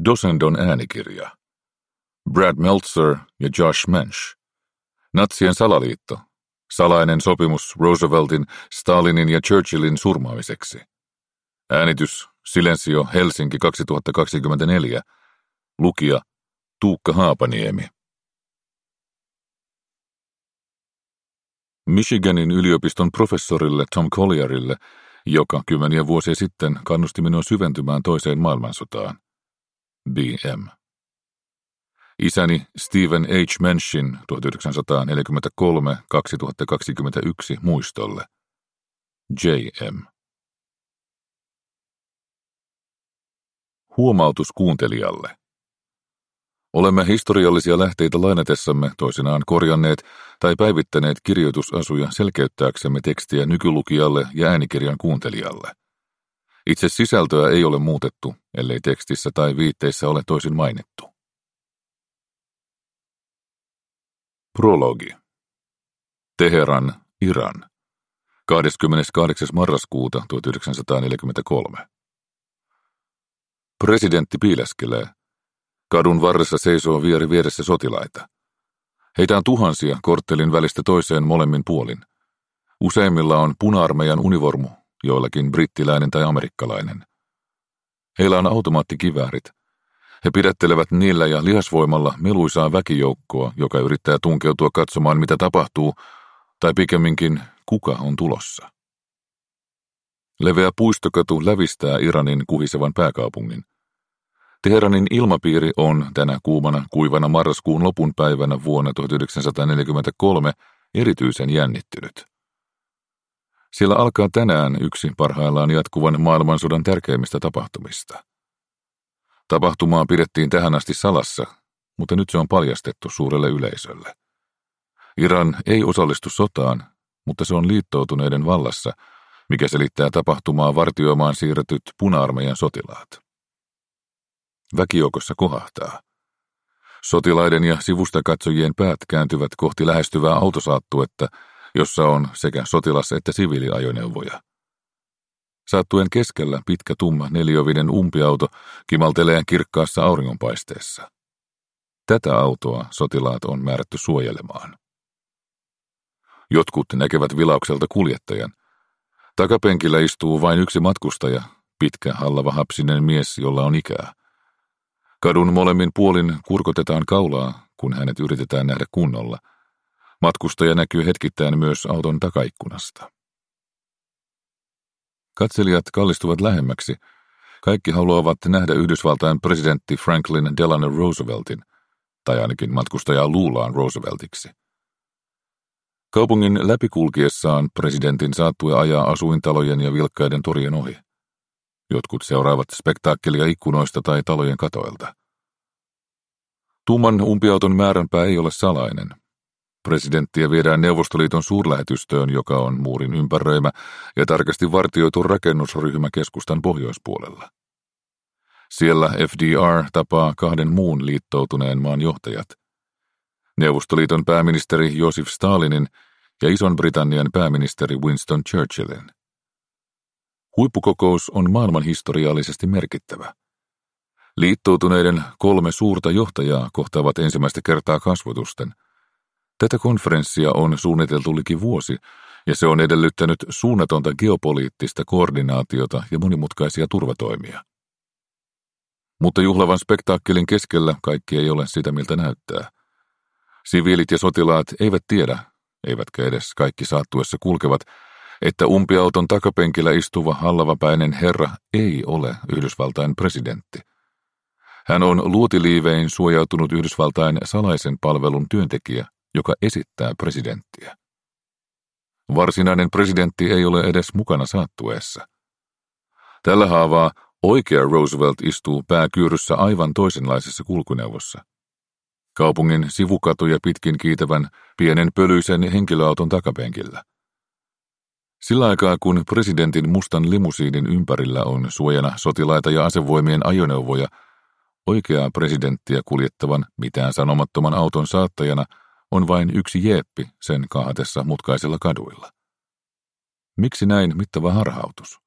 Dosendon äänikirja. Brad Meltzer ja Josh Mensch. Natsien salaliitto. Salainen sopimus Rooseveltin, Stalinin ja Churchillin surmaamiseksi. Äänitys Silensio Helsinki 2024. Lukija Tuukka Haapaniemi. Michiganin yliopiston professorille Tom Collierille, joka kymmeniä vuosia sitten kannusti minua syventymään toiseen maailmansotaan. B.M. Isäni Stephen H. Menschin 1943-2021 muistolle. J.M. Huomautus kuuntelijalle. Olemme historiallisia lähteitä lainatessamme toisinaan korjanneet tai päivittäneet kirjoitusasuja selkeyttääksemme tekstiä nykylukijalle ja äänikirjan kuuntelijalle. Itse sisältöä ei ole muutettu, ellei tekstissä tai viitteissä ole toisin mainittu. Prologi. Teheran, Iran. 28. marraskuuta 1943. Presidentti piileskelee. Kadun varressa seisoo vieri vieressä sotilaita. Heitä on tuhansia korttelin välistä toiseen molemmin puolin. Useimmilla on puna-armeijan univormu, joillakin brittiläinen tai amerikkalainen. Heillä on automaattikiväärit. He pidättelevät niillä ja lihasvoimalla meluisaa väkijoukkoa, joka yrittää tunkeutua katsomaan, mitä tapahtuu, tai pikemminkin, kuka on tulossa. Leveä puistokatu lävistää Iranin kuhisevan pääkaupungin. Teheranin ilmapiiri on tänä kuivana marraskuun lopun päivänä vuonna 1943 erityisen jännittynyt. Siellä alkaa tänään yksi parhaillaan jatkuvan maailmansodan tärkeimmistä tapahtumista. Tapahtumaa pidettiin tähän asti salassa, mutta nyt se on paljastettu suurelle yleisölle. Iran ei osallistu sotaan, mutta se on liittoutuneiden vallassa, mikä selittää tapahtumaa vartioimaan siirretyt puna-armeijan sotilaat. Väkijoukossa kohahtaa. Sotilaiden ja sivustakatsojien päät kääntyvät kohti lähestyvää autosaattuetta, jossa on sekä sotilas- että siviiliajoneuvoja. Saattuen keskellä pitkä tumma neliovinen umpiauto kimaltelee kirkkaassa auringonpaisteessa. Tätä autoa sotilaat on määrätty suojelemaan. Jotkut näkevät vilaukselta kuljettajan. Takapenkillä istuu vain yksi matkustaja, pitkä hallava hapsinen mies, jolla on ikää. Kadun molemmin puolin kurkotetaan kaulaa, kun hänet yritetään nähdä kunnolla. Matkustaja näkyy hetkittäin myös auton takaikkunasta. Katselijat kallistuvat lähemmäksi. Kaikki haluavat nähdä Yhdysvaltain presidentti Franklin Delano Rooseveltin, tai ainakin matkustajaa luullaan Rooseveltiksi. Kaupungin läpikulkiessaan presidentin saattue ajaa asuintalojen ja vilkkaiden torien ohi. Jotkut seuraavat spektaakkelia ikkunoista tai talojen katoilta. Tumman umpiauton määränpää ei ole salainen. Presidenttiä viedään Neuvostoliiton suurlähetystöön, joka on muurin ympäröimä ja tarkasti vartioitu rakennusryhmä keskustan pohjoispuolella. Siellä FDR tapaa kahden muun liittoutuneen maan johtajat. Neuvostoliiton pääministeri Josif Stalinin ja Ison-Britannian pääministeri Winston Churchillin. Huippukokous on maailmanhistoriallisesti merkittävä. Liittoutuneiden 3 suurta johtajaa kohtaavat ensimmäistä kertaa kasvotusten. Tätä konferenssia on suunniteltu liki vuosi, ja se on edellyttänyt suunnatonta geopoliittista koordinaatiota ja monimutkaisia turvatoimia. Mutta juhlavan spektaakkelin keskellä kaikki ei ole sitä, miltä näyttää. Siviilit ja sotilaat eivät tiedä, eivätkä edes kaikki saattuessa kulkevat, että umpiauton takapenkillä istuva hallavapäinen herra ei ole Yhdysvaltain presidentti. Hän on luotiliivein suojautunut Yhdysvaltain salaisen palvelun työntekijä, joka esittää presidenttiä. Varsinainen presidentti ei ole edes mukana saattueessa. Tällä haavaa oikea Roosevelt istuu pääkyyryssä aivan toisenlaisessa kulkuneuvossa. Kaupungin sivukatuja pitkin kiitävän pienen pölyisen henkilöauton takapenkillä. Sillä aikaa, kun presidentin mustan limusiinin ympärillä on suojana sotilaita ja asevoimien ajoneuvoja, oikeaa presidenttiä kuljettavan mitään sanomattoman auton saattajana on vain yksi jeeppi sen kaahatessa mutkaisilla kaduilla. Miksi näin mittava harhautus?